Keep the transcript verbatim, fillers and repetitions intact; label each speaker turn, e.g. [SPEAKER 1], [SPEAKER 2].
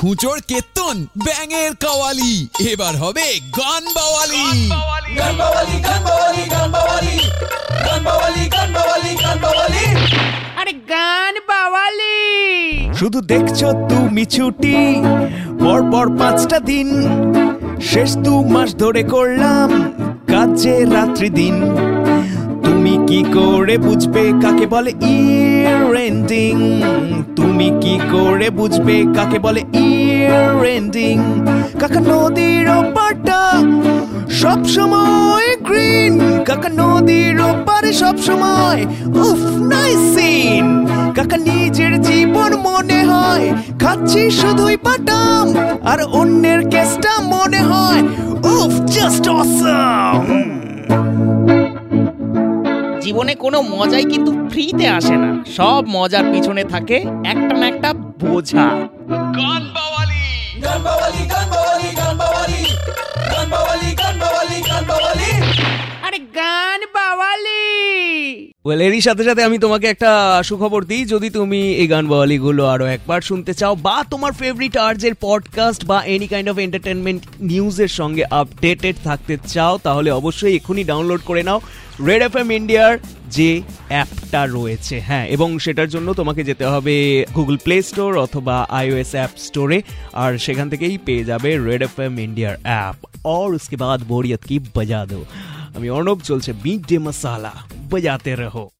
[SPEAKER 1] ছুঁচোর কেতন ব্যাঙের কাওয়ালি, এবার হবে গান বাওয়ালি।
[SPEAKER 2] গান বাওয়ালি গান বাওয়ালি গান বাওয়ালি গান বাওয়ালি গান বাওয়ালি গান বাওয়ালি
[SPEAKER 3] আরে গান বাওয়ালি।
[SPEAKER 4] শুধু দেখছো তুমি ছুটি পর পর পাঁচটা দিন, শেষ দু মাস ধরে করলাম কাজে রাত্রি দিন। তুমি কি করে বুঝবে কাকে বলে ইয়ার এন্ডিং? তুমি কি করে বুঝবে কাকে বলে ইয়ার এন্ডিং? কাকা নদীর ওপারটা সব সময় গ্রিন, কাকা নদীর ওপারে সব সময় উফ নাইস সিন। কাকা নিজের জীবন মনে হয় খাচ্ছি শুধুই বাদাম, আর অন্যের কেসটা মনে হয় উফ জাস্ট অসাম।
[SPEAKER 3] জীবনে কোনো মজাই কিন্তু ফ্রিতে আসে না, সব মজার পিছনে থাকে একটা না একটা বোঝা।
[SPEAKER 1] গান বাওয়ালি
[SPEAKER 2] গান বাওয়ালি গান বাওয়ালি গান বাওয়ালি গান বাওয়ালি গান বাওয়ালি গান বাওয়ালি
[SPEAKER 3] আরে গান বাওয়ালি।
[SPEAKER 4] ওয়েল, এরই সাথে সাথে আমি তোমাকে একটা সুখবর দিই। যদি তুমি এই গান বাওয়ালিগুলো আরো একবার শুনতে চাও, বা তোমার ফেভারিট আর্টসের পডকাস্ট বা এনি কাইন্ড অফ এন্টারটেনমেন্ট নিউজের সঙ্গে আপডেটেড থাকতে চাও, তাহলে অবশ্যই এখনই ডাউনলোড করে নাও রেড এফ এম ইন্ডিয়ার যে অ্যাপটা রয়েছে। হ্যাঁ, এবং সেটার জন্য তোমাকে যেতে হবে গুগল প্লে স্টোর অথবা আইওএস অ্যাপ স্টোরে, আর সেখান থেকেই পেয়ে যাবে রেড এফ এম ইন্ডিয়ার অ্যাপ। और उसके बाद बोरियत की बजा दो। আমি অর্ণব, চলছে মিড ডে মশালা, বাজাতে রহো।